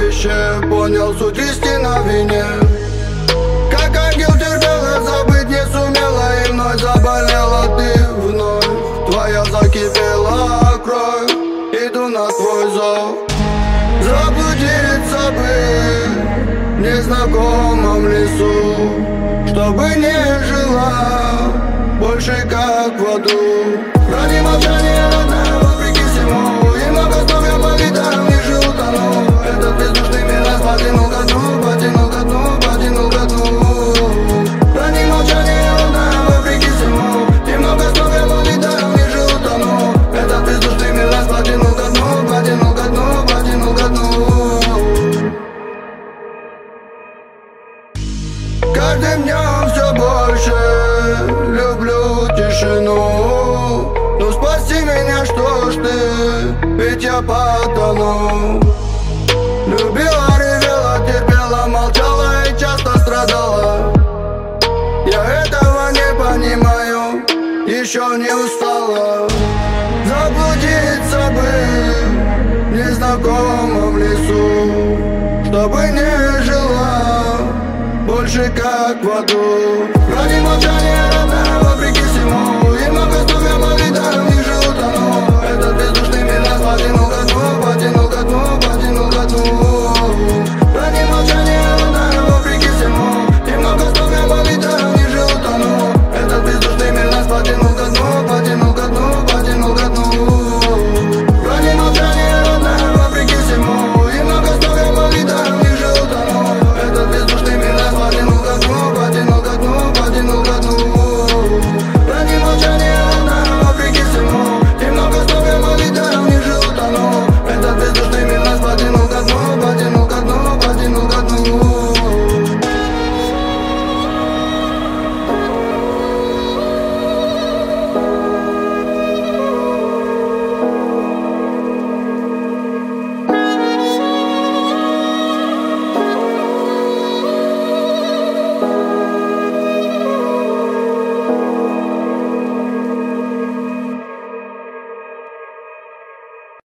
сокровище, понял суть истины в вине. Как ангел терпела, забыть не сумела, и вновь заболела ты вновь. Твоя закипела кровь, иду на твой зов. Заблудиться бы в незнакомом лесу, чтобы не жила больше как в аду. Храни молчание, родная, вопреки всему, и много снов я по видам не жил, тону. Этот бездушный мир нас потянул ко дну, потянул ко дну, потянул ко дну. Храни молчание, родная, вопреки всему, и много снов я по видам не жил, тону. Этот бездушный мир нас потянул ко дну, потянул ко дну, потянул ко дну. Каждым днем все больше люблю тишину. Ну спаси меня, что ж ты, ведь я потону. Любила, ревела, терпела, молчала и часто страдала. Я этого не понимаю, еще не устала. Заблудиться бы в незнакомом лесу, чтобы не жила больше как в аду. Ради молчания